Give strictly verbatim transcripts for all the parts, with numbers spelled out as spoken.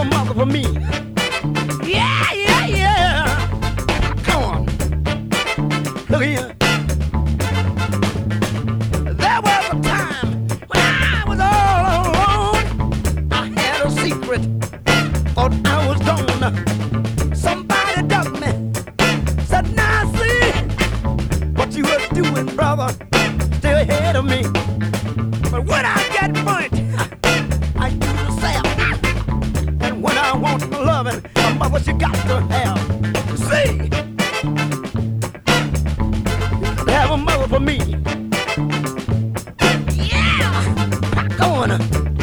a mother for me. Yeah, yeah, yeah. Come on. Look here. There was a time when I was all alone. I had a secret. Thought I was gone. Somebody dug me. Said, now see what you were doing, brother. Still ahead of me. But when I get burnt, I do the same. And when I want loving, my mother, she got to have. See, to have a mother for me. Yeah, come on.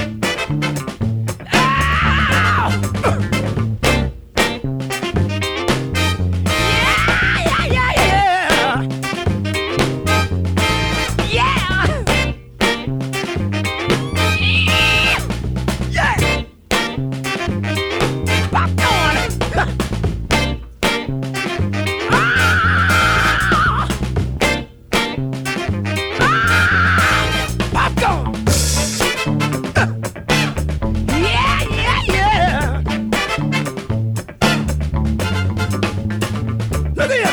Look here.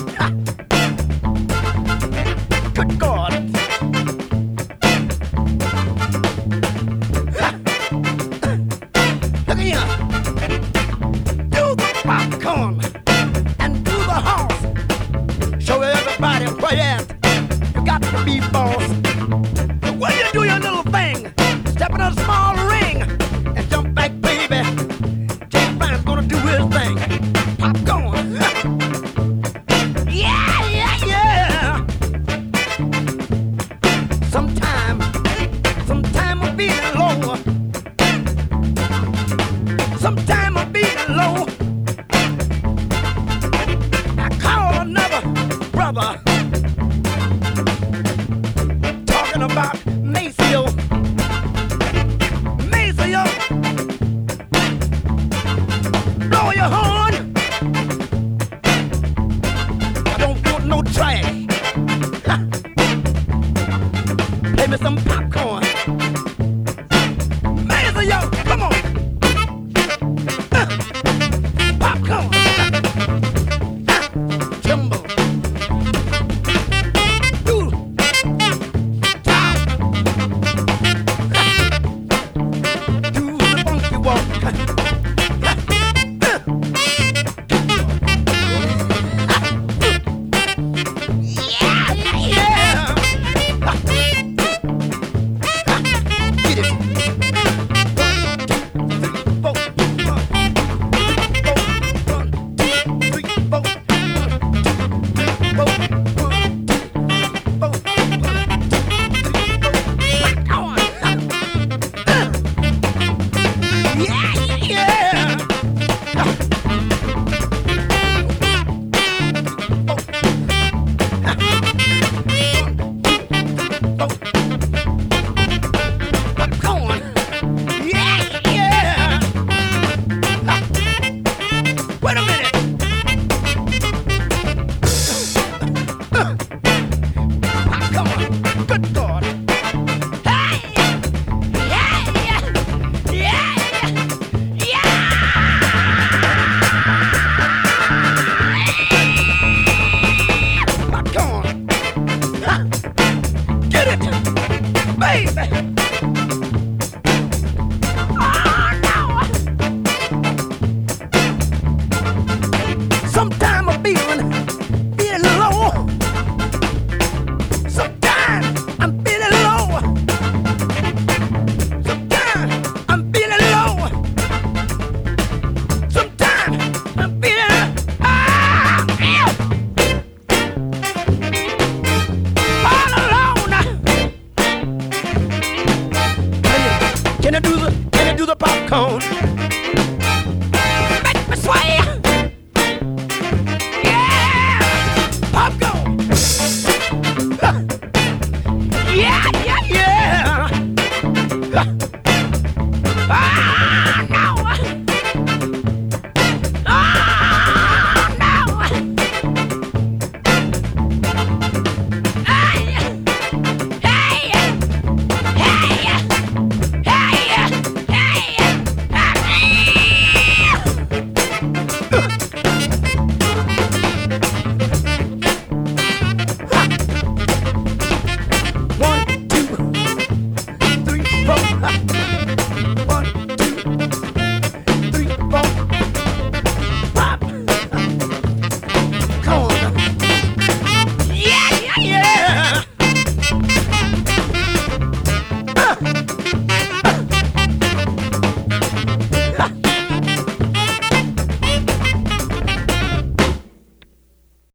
Good God. Look here. Do the popcorn and do the horse. Show everybody where you at. You got to be boss. When you do your little thing, step in a small ring and jump back, baby. James Brown's gonna do his thing. Popcorn. Yeah, yeah, yeah. Sometime, sometime I'm feeling low. Sometime I'm feeling low. I call another brother.